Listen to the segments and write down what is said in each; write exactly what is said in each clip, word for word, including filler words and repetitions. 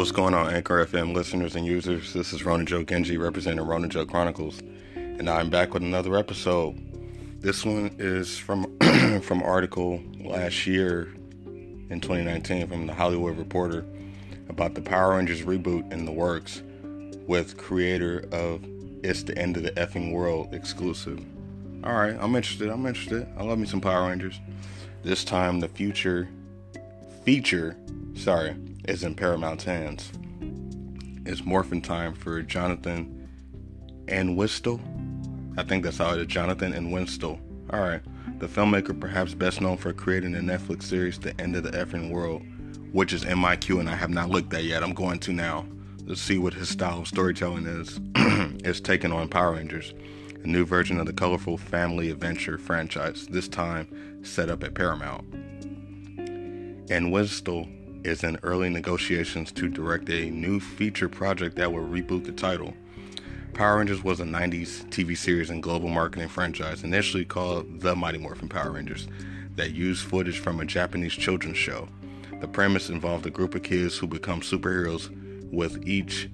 What's going on, Anchor F M listeners and users? This is Ronin Joe Genji representing Ronin Joe Chronicles, and I'm back with another episode. This one is from from an article last year in twenty nineteen from the Hollywood Reporter about the Power Rangers reboot in the works with creator of It's the End of the Effing World exclusive. Alright, I'm interested, I'm interested. I love me some Power Rangers. This time the future feature, sorry, is in Paramount's hands. It's morphin' time for Jonathan Entwistle. I think that's how it is, Jonathan Entwistle. Alright, the filmmaker perhaps best known for creating the Netflix series The End of the Effing World, which is in my queue and I have not looked at yet. I'm going to now. Let's see what his style of storytelling is. Is taking on Power Rangers, a new version of the colorful family adventure franchise, this time set up at Paramount. Entwistle is in early negotiations to direct a new feature project that will reboot the title. Power Rangers was a nineties T V series and global marketing franchise initially called The Mighty Morphin Power Rangers that used footage from a Japanese children's show. The premise involved a group of kids who become superheroes with each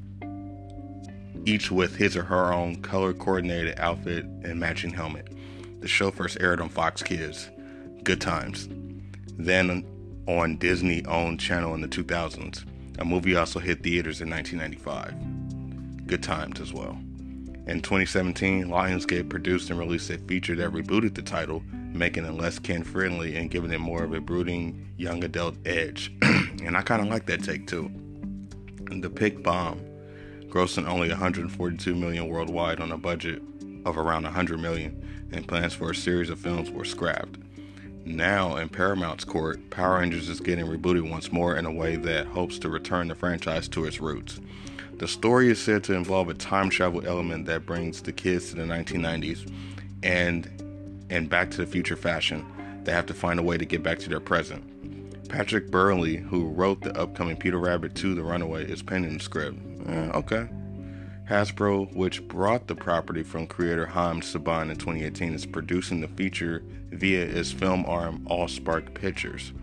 each with his or her own color-coordinated outfit and matching helmet. The show first aired on Fox Kids. Good times. Then on Disney-owned channel in the two thousands. A movie also hit theaters in nineteen ninety-five. Good times as well. In twenty seventeen, Lionsgate produced and released a feature that rebooted the title, making it less kid-friendly and giving it more of a brooding, young adult edge. And I kind of like that take too. The Pick Bomb, grossing only one hundred forty-two million dollars worldwide on a budget of around one hundred million dollars, and plans for a series of films were scrapped. Now, in Paramount's court, Power Rangers is getting rebooted once more in a way that hopes to return the franchise to its roots. The story is said to involve a time travel element that brings the kids to the nineteen nineties and and Back to the Future fashion. They have to find a way to get back to their present. Patrick Burley, who wrote the upcoming Peter Rabbit two The Runaway, is penning the script. Eh, okay. Hasbro, which brought the property from creator Haim Saban in twenty eighteen, is producing the feature via its film arm Allspark Pictures.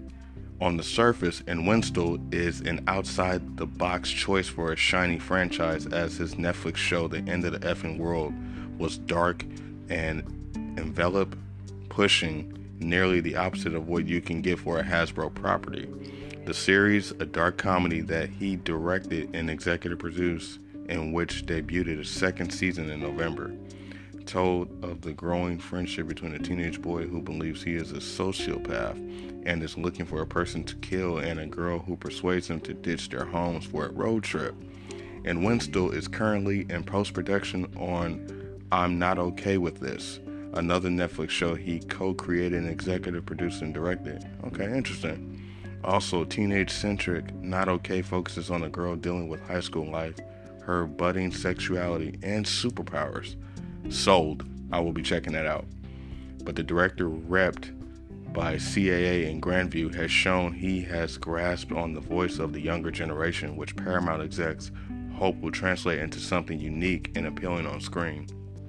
On the surface, Entwistle is an outside-the-box choice for a shiny franchise, as his Netflix show The End of the Effing World was dark and envelope-pushing, nearly the opposite of what you can get for a Hasbro property. The series, a dark comedy that he directed and executive produced, in which debuted its second season in November, told of the growing friendship between a teenage boy who believes he is a sociopath and is looking for a person to kill, and a girl who persuades him to ditch their homes for a road trip. Entwistle is currently in post-production on I'm Not Okay With This, another Netflix show he co-created and executive produced and directed. Okay, interesting. Also, teenage-centric Not Okay focuses on a girl dealing with high school life, her budding sexuality, and superpowers. Sold. I will be checking that out. But the director, repped by C A A in Grandview, has shown he has grasped on the voice of the younger generation, which Paramount execs hope will translate into something unique and appealing on screen.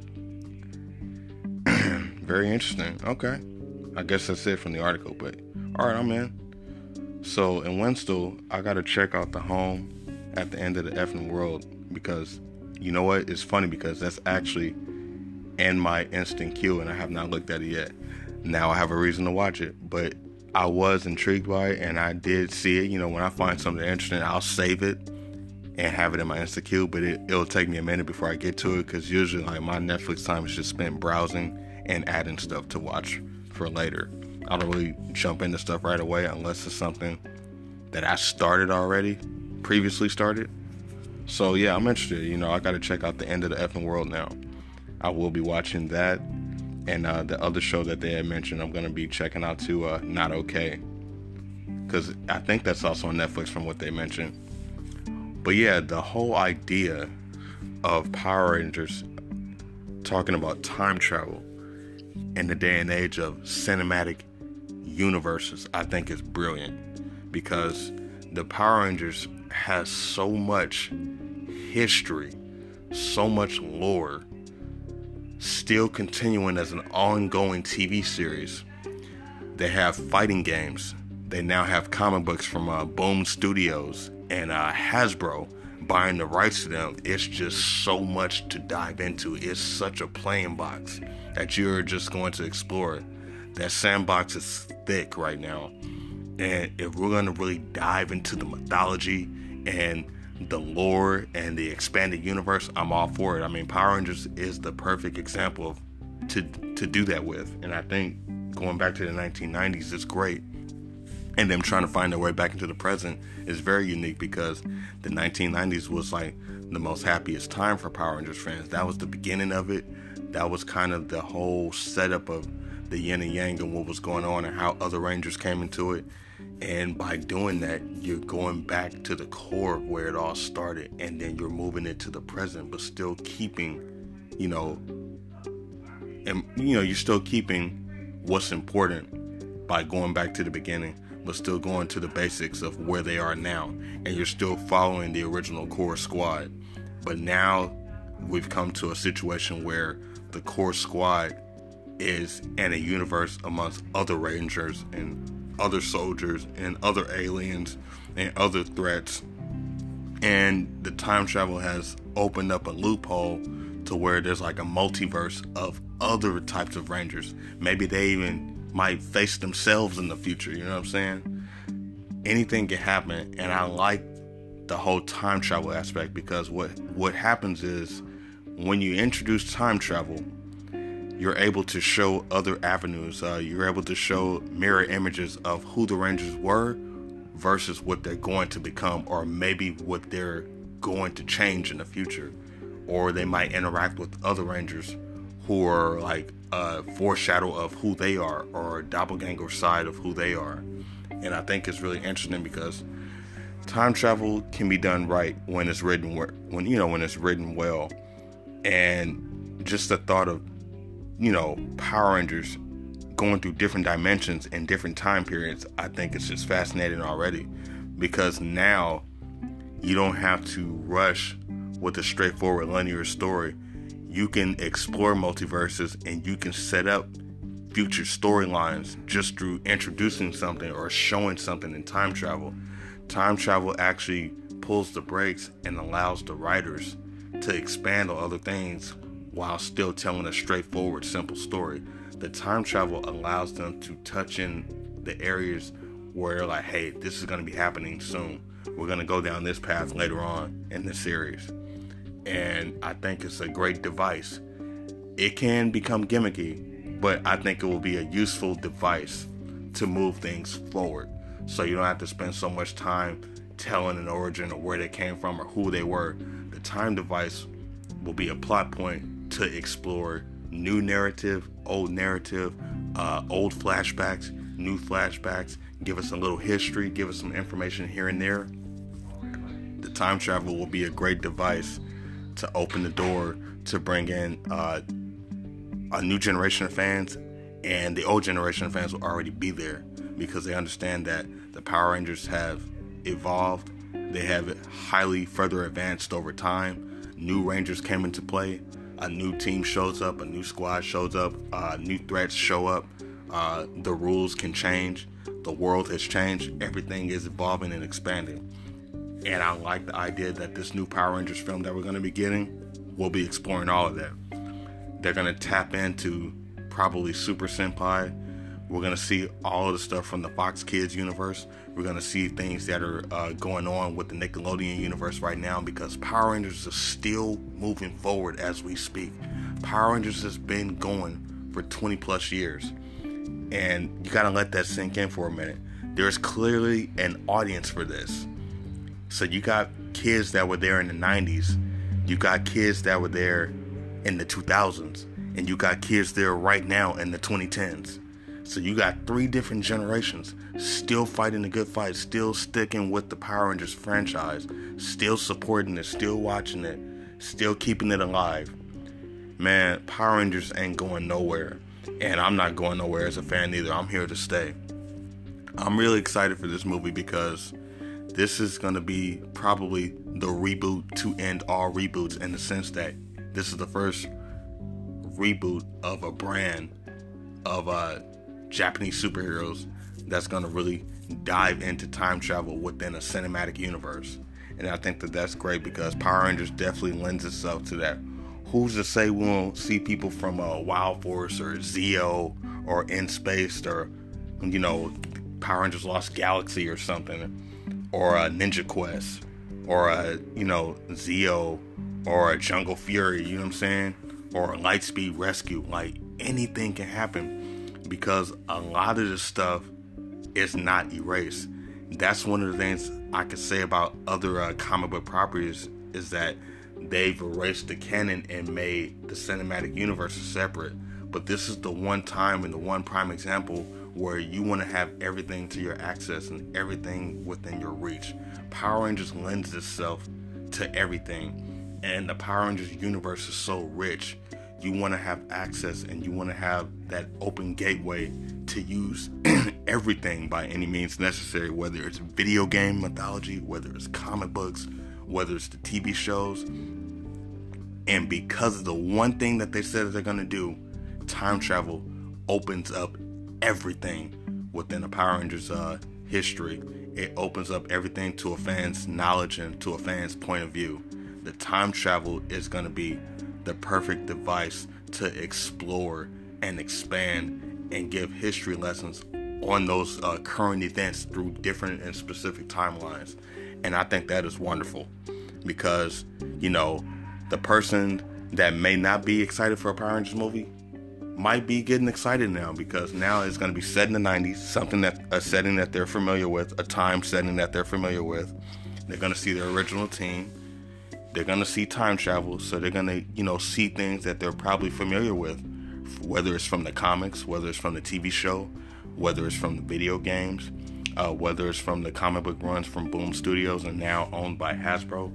Very interesting. Okay. I guess that's it from the article, but alright, I'm in. So in Entwistle, I gotta check out the home at the end of the effing world, because you know what? It's funny because that's actually in my instant queue and I have not looked at it yet. Now I have a reason to watch it, but I was intrigued by it and I did see it. You know, when I find something interesting, I'll save it and have it in my instant queue, but it, it'll take me a minute before I get to it, because usually like my Netflix time is just spent browsing and adding stuff to watch for later. I don't really jump into stuff right away unless it's something that I started already, previously started. So yeah, I'm interested. You know, I got to check out The End of the Effing World now. I will be watching that, and uh, the other show that they had mentioned, I'm going to be checking out too, uh, Not Okay, because I think that's also on Netflix from what they mentioned. But yeah, the whole idea of Power Rangers talking about time travel in the day and age of cinematic universes, I think is brilliant, because the Power Rangers has so much history, so much lore, still continuing as an ongoing T V series. They have fighting games. They now have comic books from uh, Boom Studios and uh, Hasbro buying the rights to them, it's just so much to dive into. It's such a playing box that you're just going to explore. That sandbox is thick right now. And if we're going to really dive into the mythology and the lore and the expanded universe, I'm all for it. I mean, Power Rangers is the perfect example of to to do that with. And I think going back to the nineteen nineties is great. And them trying to find their way back into the present is very unique, because the nineteen nineties was like the most happiest time for Power Rangers fans. That was the beginning of it. That was kind of the whole setup of the yin and yang and what was going on and how other Rangers came into it. And by doing that, you're going back to the core of where it all started, and then you're moving it to the present, but still keeping, you know, and you know, you're still keeping what's important by going back to the beginning, but still going to the basics of where they are now. And you're still following the original core squad. But now we've come to a situation where the core squad is in a universe amongst other Rangers and other soldiers and other aliens and other threats. And the time travel has opened up a loophole to where there's like a multiverse of other types of Rangers. Maybe they even might face themselves in the future, you know what I'm saying? Anything can happen, and I like the whole time travel aspect, because what, what happens is when you introduce time travel, you're able to show other avenues. Uh, you're able to show mirror images of who the Rangers were versus what they're going to become, or maybe what they're going to change in the future. Or they might interact with other Rangers who are like a foreshadow of who they are, or a doppelganger side of who they are. And I think it's really interesting, because time travel can be done right when it's written, when you know, when it's written well. And just the thought of, you know, Power Rangers going through different dimensions in different time periods, I think it's just fascinating already, because now you don't have to rush with a straightforward linear story. You can explore multiverses, and you can set up future storylines just through introducing something or showing something in time travel. Time travel actually pulls the brakes and allows the writers to expand on other things while still telling a straightforward, simple story. The time travel allows them to touch in the areas where they're like, hey, this is going to be happening soon. We're going to go down this path later on in the series. And I think it's a great device. It can become gimmicky, but I think it will be a useful device to move things forward. So you don't have to spend so much time telling an origin or where they came from or who they were. The time device will be a plot point to explore new narrative, old narrative, uh, old flashbacks, new flashbacks, give us a little history, give us some information here and there. The time travel will be a great device to open the door to bring in uh, a new generation of fans, and the old generation of fans will already be there, because they understand that the Power Rangers have evolved. They have highly further advanced over time. New Rangers came into play. A new team shows up, a new squad shows up, uh, new threats show up, uh, the rules can change, the world has changed, everything is evolving and expanding. And I like the idea that this new Power Rangers film that we're going to be getting will be exploring all of that. They're going to tap into probably Super Senpai. We're going to see all of the stuff from the Fox Kids universe. We're going to see things that are uh, going on with the Nickelodeon universe right now, because Power Rangers is still moving forward as we speak. Power Rangers has been going for twenty plus years. And you got to let that sink in for a minute. There's clearly an audience for this. So you got kids that were there in the nineties. You got kids that were there in the two thousands. And you got kids there right now in the twenty tens. So you got three different generations still fighting the good fight, still sticking with the Power Rangers franchise, still supporting it, still watching it, still keeping it alive. Man, Power Rangers ain't going nowhere. And I'm not going nowhere as a fan either. I'm here to stay. I'm really excited for this movie, because this is going to be probably the reboot to end all reboots, in the sense that this is the first reboot of a brand of uh, Japanese superheroes that's going to really dive into time travel within a cinematic universe. And I think that that's great because Power Rangers definitely lends itself to that. Who's to say we won't see people from uh, Wild Force or Zeo or In Space or, you know, Power Rangers Lost Galaxy or something, or a Ninja Quest, or a, you know, Zeo, or a Jungle Fury, you know what I'm saying? Or a Lightspeed Rescue. Like, anything can happen because a lot of this stuff is not erased. That's one of the things I could say about other uh, comic book properties is that they've erased the canon and made the cinematic universe separate. But this is the one time and the one prime example where you want to have everything to your access and everything within your reach. Power Rangers lends itself to everything, and the Power Rangers universe is so rich. You want to have access and you want to have that open gateway to use everything by any means necessary, whether it's video game mythology, whether it's comic books, whether it's the T V shows. And because of the one thing that they said that they're going to do, time travel opens up everything within a Power Rangers uh, history. It opens up everything to a fan's knowledge and to a fan's point of view. The time travel is going to be the perfect device to explore and expand and give history lessons on those uh, current events through different and specific timelines. And I think that is wonderful because, you know, the person that may not be excited for a Power Rangers movie might be getting excited now because now it's going to be set in the nineties, something that a setting that they're familiar with, a time setting that they're familiar with. They're going to see their original team. They're going to see time travel, so they're going to, you know, see things that they're probably familiar with, whether it's from the comics, whether it's from the T V show, whether it's from the video games, uh, whether it's from the comic book runs from Boom Studios and now owned by Hasbro.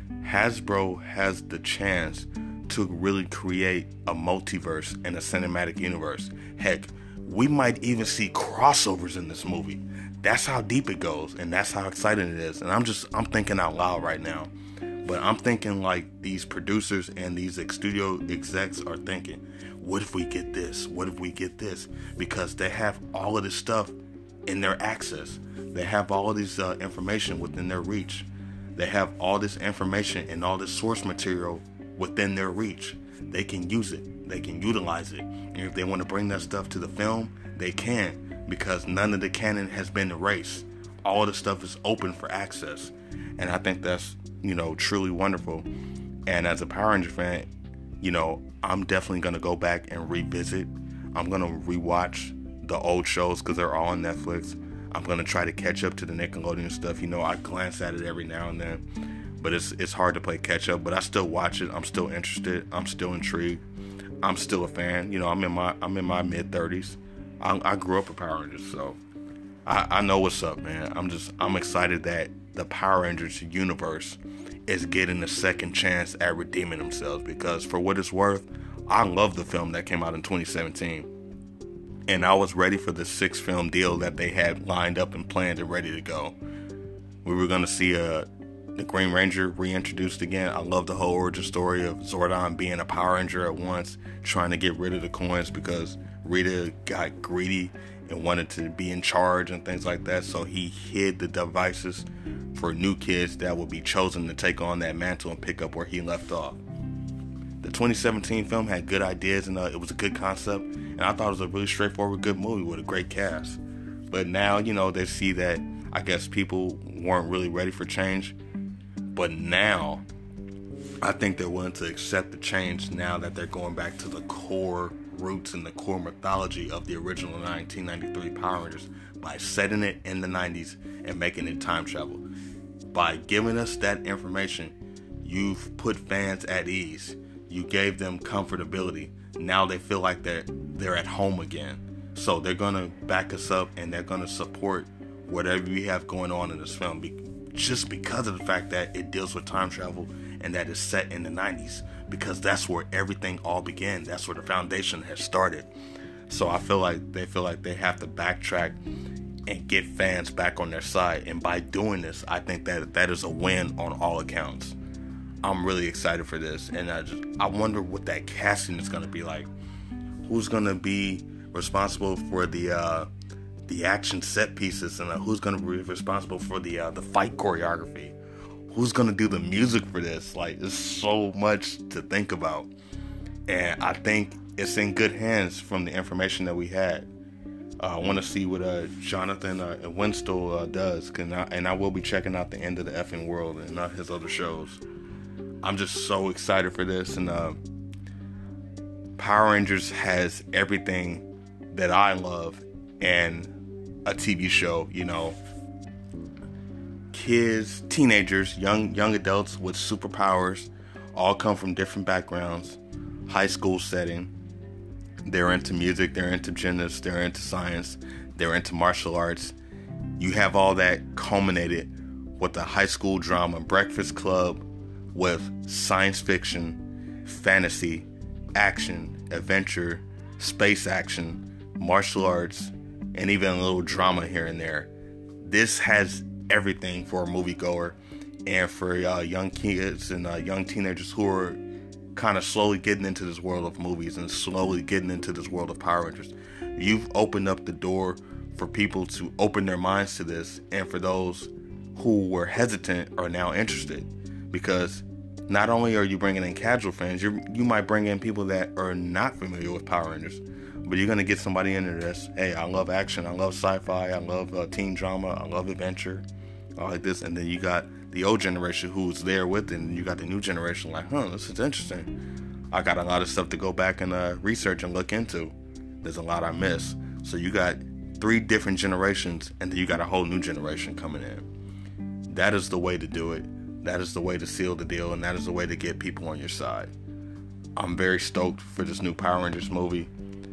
Hasbro has the chance to really create a multiverse and a cinematic universe. Heck, we might even see crossovers in this movie. That's how deep it goes, and that's how exciting it is. And I'm just, I'm thinking out loud right now. But I'm thinking like these producers and these studio execs are thinking, what if we get this? What if we get this? Because they have all of this stuff in their access. They have all of this uh, information within their reach. They have all this information and all this source material within their reach. They can use it. They can utilize it. And if they want to bring that stuff to the film, they can, because none of the canon has been erased. All the stuff is open for access. And I think that's, you know, truly wonderful. And as a Power Ranger fan, you know, I'm definitely going to go back and revisit. I'm going to rewatch the old shows because they're all on Netflix. I'm going to try to catch up to the Nickelodeon stuff. You know, I glance at it every now and then, but it's it's hard to play catch up, but I still watch it. I'm still interested. I'm still intrigued. I'm still a fan. You know, I'm in my I'm in my mid thirties. I, I grew up with Power Rangers, so I, I know what's up, man. I'm just I'm excited that the Power Rangers universe is getting a second chance at redeeming themselves, because for what it's worth, I love the film that came out in twenty seventeen. And I was ready for the six film deal that they had lined up and planned and ready to go. We were going to see uh, the Green Ranger reintroduced again. I love the whole origin story of Zordon being a Power Ranger at once, trying to get rid of the coins because Rita got greedy and wanted to be in charge and things like that. So he hid the devices for new kids that would be chosen to take on that mantle and pick up where he left off. The twenty seventeen film had good ideas and uh, it was a good concept, and I thought it was a really straightforward, good movie with a great cast. But now, you know, they see that I guess people weren't really ready for change. But now, I think they're willing to accept the change now that they're going back to the core roots and the core mythology of the original nineteen ninety-three Power Rangers by setting it in the nineties and making it time travel. By giving us that information, you've put fans at ease. You gave them comfortability. Now they feel like they're, they're at home again. So they're going to back us up and they're going to support whatever we have going on in this film, be, just because of the fact that it deals with time travel and that it's set in the nineties, because that's where everything all began. That's where the foundation has started. So I feel like they feel like they have to backtrack and get fans back on their side. And by doing this, I think that that is a win on all accounts. I'm really excited for this, and I just I wonder what that casting is going to be like. Who's going to be responsible for the uh, the action set pieces, and uh, who's going to be responsible for the uh, the fight choreography. Who's going to do the music for this? Like, there's so much to think about. And I think it's in good hands from the information that we had. Uh, I want to see what uh, Jonathan uh, Winstall uh, does. Cause I, and I will be checking out the End of the Effing World and uh, his other shows. I'm just so excited for this. And uh, Power Rangers has everything that I love in a T V show, you know. Kids, teenagers, young young adults with superpowers, all come from different backgrounds, high school setting. They're into music, they're into gymnastics, they're into science, they're into martial arts. You have all that culminated with the high school drama Breakfast Club with science fiction, fantasy, action, adventure, space action, martial arts, and even a little drama here and there. This has everything for a moviegoer and for uh, young kids and uh, young teenagers who are kind of slowly getting into this world of movies and slowly getting into this world of Power Rangers. You've opened up the door for people to open their minds to this, and for those who were hesitant are now interested, because not only are you bringing in casual fans, you you might bring in people that are not familiar with Power Rangers, but you're going to get somebody into this. Hey, I love action, I love sci-fi, I love uh, teen drama, I love adventure, all like this. And then you got the old generation who's there with it, and you got the new generation like, huh, this is interesting. I got a lot of stuff to go back and uh, research and look into. There's a lot I miss. So you got three different generations, and then you got a whole new generation coming in. That is the way to do it. That is the way to seal the deal, and that is the way to get people on your side. I'm very stoked for this new Power Rangers movie.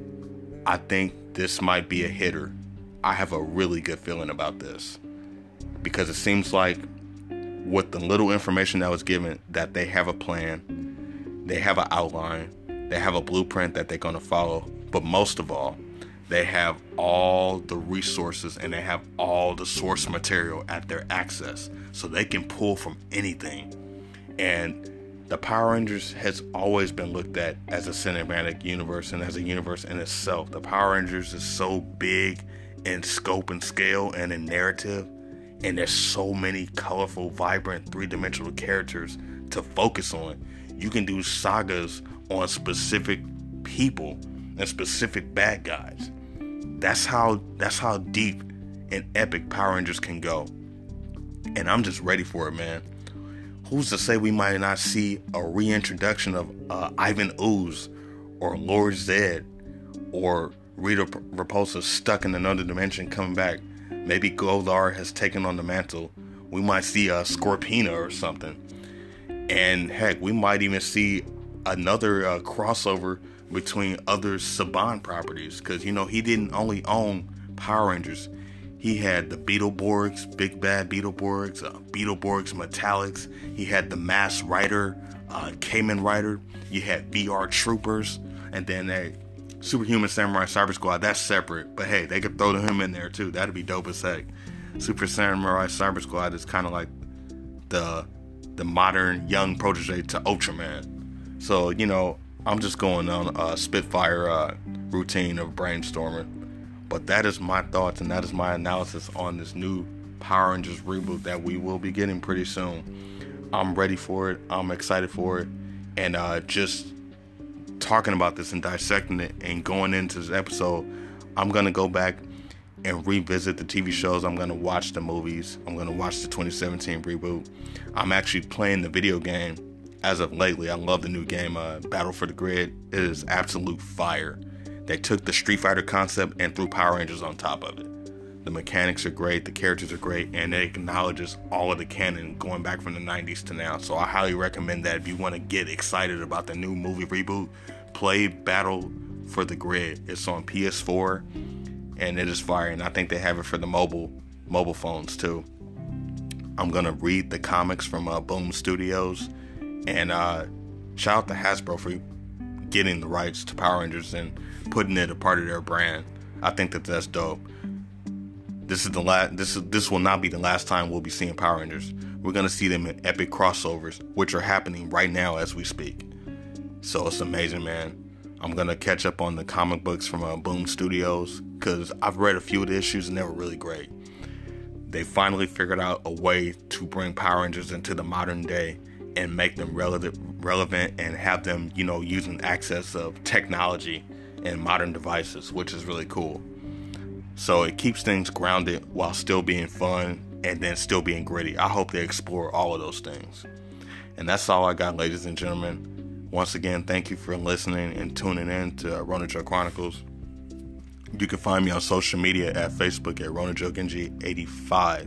I think this might be a hitter. I have a really good feeling about this, because it seems like with the little information that was given, that they have a plan, they have an outline, they have a blueprint that they're going to follow, but most of all, they have all the resources and they have all the source material at their access, so they can pull from anything. And the Power Rangers has always been looked at as a cinematic universe and as a universe in itself. The Power Rangers is so big in scope and scale and in narrative, and there's so many colorful, vibrant, three-dimensional characters to focus on. You can do sagas on specific people and specific bad guys. That's how that's how deep and epic Power Rangers can go. And I'm just ready for it, man. Who's to say we might not see a reintroduction of uh, Ivan Ooze or Lord Zed or Rita Repulsa stuck in another dimension coming back? Maybe Goldar has taken on the mantle. We might see a Scorpina or something. And heck, we might even see another uh, crossover between other Saban properties. Because, you know, he didn't only own Power Rangers. He had the Beetleborgs, Big Bad Beetleborgs, uh, Beetleborgs Metallics. He had the Mass Rider, uh, Kamen Rider. You had V R Troopers. And then a Superhuman Samurai Cyber Squad. That's separate. But hey, they could throw him in there too. That'd be dope as heck. Super Samurai Cyber Squad is kind of like the the modern young protege to Ultraman. So, you know, I'm just going on a Spitfire uh, routine of brainstorming. But that is my thoughts and that is my analysis on this new Power Rangers reboot that we will be getting pretty soon. I'm ready for it. I'm excited for it. And uh, just talking about this and dissecting it and going into this episode, I'm going to go back and revisit the T V shows. I'm going to watch the movies. I'm going to watch the twenty seventeen reboot. I'm actually playing the video game as of lately. I love the new game, uh, Battle for the Grid. It is absolute fire. They took the Street Fighter concept and threw Power Rangers on top of it. The mechanics are great, the characters are great, and it acknowledges all of the canon going back from the nineties to now. So I highly recommend that if you want to get excited about the new movie reboot, play Battle for the Grid. It's on P S four, and it is fire, and I think they have it for the mobile mobile phones too. I'm going to read the comics from uh, Boom Studios, and uh, shout out to Hasbro for getting the rights to Power Rangers and putting it a part of their brand. I think that that's dope. This is the last. This is this will not be the last time we'll be seeing Power Rangers. We're gonna see them in epic crossovers, which are happening right now as we speak. So it's amazing, man. I'm going to catch up on the comic books from uh, Boom Studios, because I've read a few of the issues and they were really great. They finally figured out a way to bring Power Rangers into the modern day and make them relevant, relevant and have them, you know, using access of technology and modern devices, which is really cool. So it keeps things grounded while still being fun and then still being gritty. I hope they explore all of those things. And that's all I got, ladies and gentlemen. Once again, thank you for listening and tuning in to uh, Ronin Joe Chronicles. You can find me on social media at Facebook at Ronin Joe Genji eighty-five.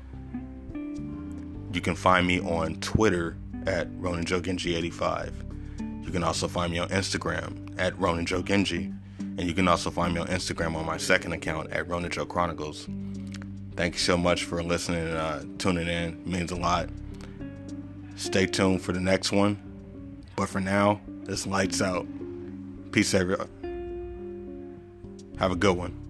You can find me on Twitter at Ronin Joe Genji eighty-five. You can also find me on Instagram at Ronin Joe Genji. And you can also find me on Instagram on my second account at Ronin Joe Chronicles. Thank you so much for listening and uh, tuning in. It means a lot. Stay tuned for the next one. But for now, it's lights out. Peace, everyone. Have a good one.